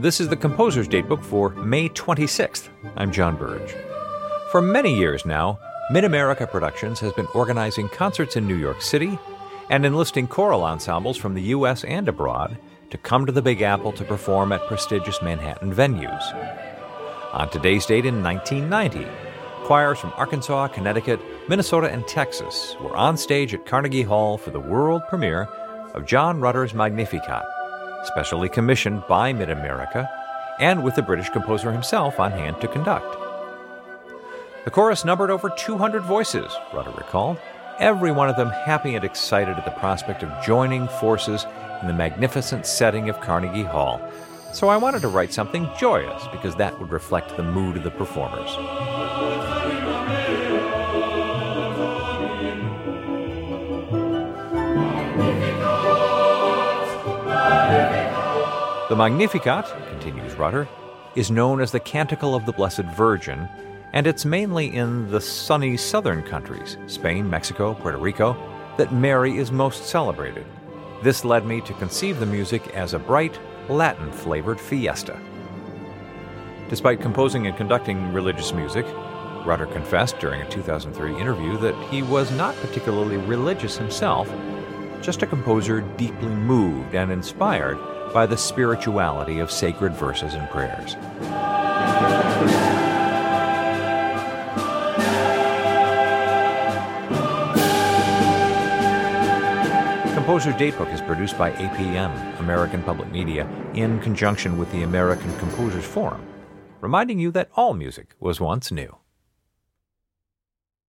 This is the Composer's Datebook for May 26th. I'm John Burge. For many years now, Mid-America Productions has been organizing concerts in New York City and enlisting choral ensembles from the U.S. and abroad to come to the Big Apple to perform at prestigious Manhattan venues. On today's date in 1990, choirs from Arkansas, Connecticut, Minnesota, and Texas were on stage at Carnegie Hall for the world premiere of John Rutter's Magnificat, specially commissioned by Mid-America and with the British composer himself on hand to conduct. The chorus numbered over 200 voices, Rutter recalled, every one of them happy and excited at the prospect of joining forces in the magnificent setting of Carnegie Hall. So I wanted to write something joyous because that would reflect the mood of the performers. The Magnificat, continues Rutter, is known as the Canticle of the Blessed Virgin, and it's mainly in the sunny southern countries, Spain, Mexico, Puerto Rico, that Mary is most celebrated. This led me to conceive the music as a bright, Latin-flavored fiesta. Despite composing and conducting religious music, Rutter confessed during a 2003 interview that he was not particularly religious himself, just a composer deeply moved and inspired by the spirituality of sacred verses and prayers. Composer's Datebook is produced by APM, American Public Media, in conjunction with the American Composers Forum, reminding you that all music was once new.